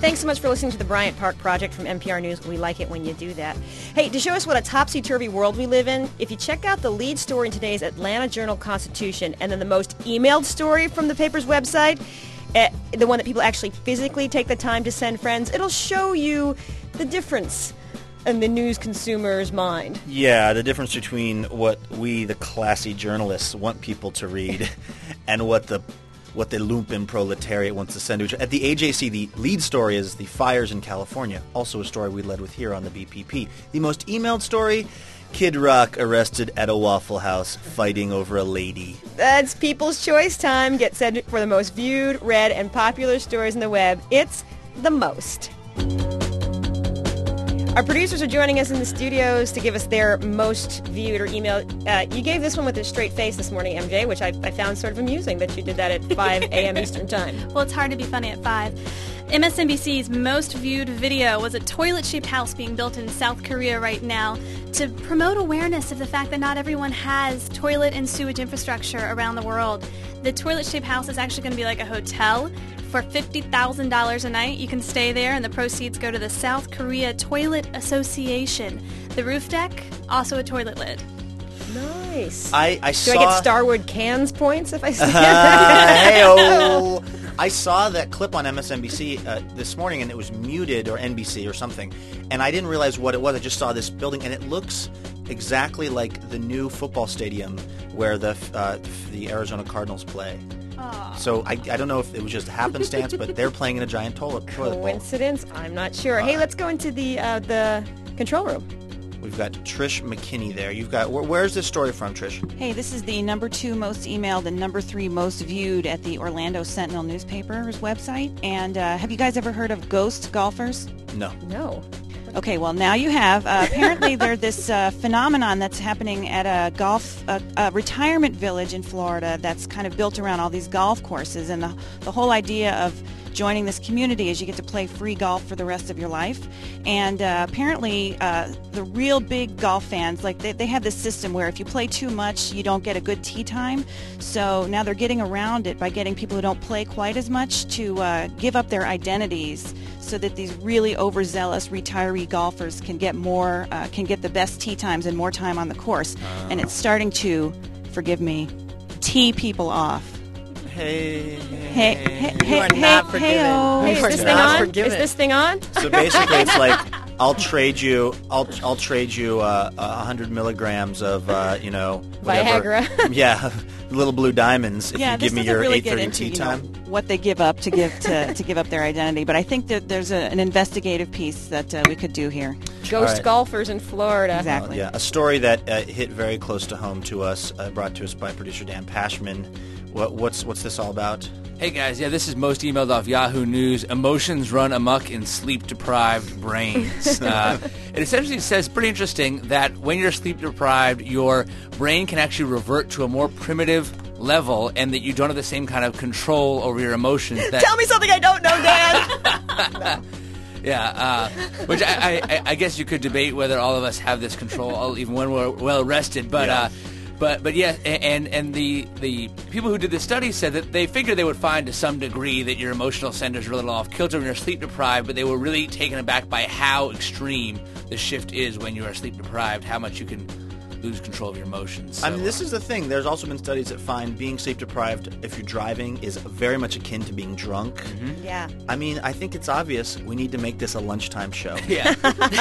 thanks so much for listening to the Bryant Park Project from NPR News. We like it when you do that. Hey, to show us what a topsy-turvy world we live in, if you check out the lead story in today's Atlanta Journal-Constitution and then the most emailed story from the paper's website, the one that people actually physically take the time to send friends, it'll show you the difference in the news consumer's mind. Yeah, the difference between what we, the classy journalists, want people to read and what the lumpen proletariat wants to send to each other. At the AJC, the lead story is the fires in California, also a story we led with here on the BPP. The most emailed story, Kid Rock arrested at a Waffle House fighting over a lady. That's People's Choice time. Get set for the most viewed, read, and popular stories on the web. It's the most. Our producers are joining us in the studios to give us their most viewed or emailed. You gave this one with a straight face this morning, MJ, which I found sort of amusing that you did that at 5 a.m. Eastern Time. Well, it's hard to be funny at 5. MSNBC's most viewed video was a toilet-shaped house being built in South Korea right now to promote awareness of the fact that not everyone has toilet and sewage infrastructure around the world. The toilet-shaped house is actually going to be like a hotel. For $50,000 a night, you can stay there, and the proceeds go to the South Korea Toilet Association. The roof deck, also a toilet lid. Nice. I saw... Do I get Starwood Cans points if I say that? Hey-o. I saw that clip on MSNBC this morning, and it was muted, or NBC or something, and I didn't realize what it was. I just saw this building, and it looks exactly like the new football stadium where the Arizona Cardinals play. So I don't know if it was just happenstance, but they're playing in a giant toilet bowl. Coincidence? I'm not sure. Hey, let's go into the control room. We've got Trish McKinney there. You've got where's this story from, Trish? Hey, this is the number 2 most emailed and number 3 most viewed at the Orlando Sentinel newspaper's website. And have you guys ever heard of ghost golfers? No. Okay, well, now you have. Apparently, there's this phenomenon that's happening at a retirement village in Florida that's kind of built around all these golf courses. And the whole idea of joining this community is you get to play free golf for the rest of your life. And apparently, the real big golf fans, like they have this system where if you play too much, you don't get a good tee time. So now they're getting around it by getting people who don't play quite as much to give up their identities, so that these really overzealous retiree golfers can get the best tee times and more time on the course. And it's starting to, forgive me, tee people off. Hey, is this thing on? Is this thing on? So basically, it's like I'll trade you 100 milligrams of whatever. Viagra. Yeah, little blue diamonds. If you give me your really 8:30 tea time. What they give up to give to give up their identity, but I think that there's an investigative piece that we could do here. Ghost golfers in Florida. Exactly. Yeah, a story that hit very close to home to us, brought to us by producer Dan Pashman. What's this all about? Hey guys, this is most emailed off Yahoo News. Emotions run amok in sleep-deprived brains. It essentially says, pretty interesting, that when you're sleep-deprived, your brain can actually revert to a more primitive level, and that you don't have the same kind of control over your emotions. Tell me something I don't know, Dan! Yeah, which I guess you could debate whether all of us have this control, even when we're well rested, but... Yeah. But yeah, and the people who did this study said that they figured they would find to some degree that your emotional centers are a little off kilter when you're sleep deprived, but they were really taken aback by how extreme the shift is when you are sleep deprived, how much you can lose control of your emotions. So, I mean, this is the thing. There's also been studies that find being sleep deprived, if you're driving, is very much akin to being drunk. Mm-hmm. Yeah. I mean, I think it's obvious we need to make this a lunchtime show. Yeah.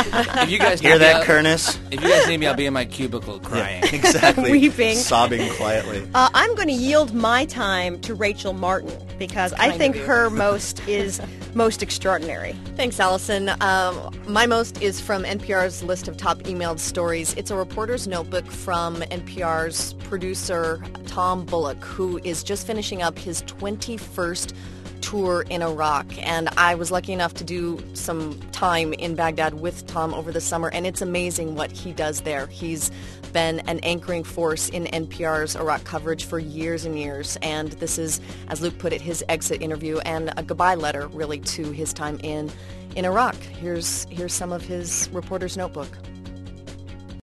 If you guys hear that, Kernis? If you guys need me, I'll be in my cubicle crying. Yeah, exactly. Weeping. Sobbing quietly. I'm going to yield my time to Rachel Martin because I think her most is most extraordinary. Thanks, Allison. My most is from NPR's list of top emailed stories. It's a reporter's notebook from NPR's producer, Tom Bullock, who is just finishing up his 21st tour in Iraq. And I was lucky enough to do some time in Baghdad with Tom over the summer, and it's amazing what he does there. He's been an anchoring force in NPR's Iraq coverage for years and years, and this is, as Luke put it, his exit interview and a goodbye letter, really, to his time in Iraq. Here's some of his reporter's notebook.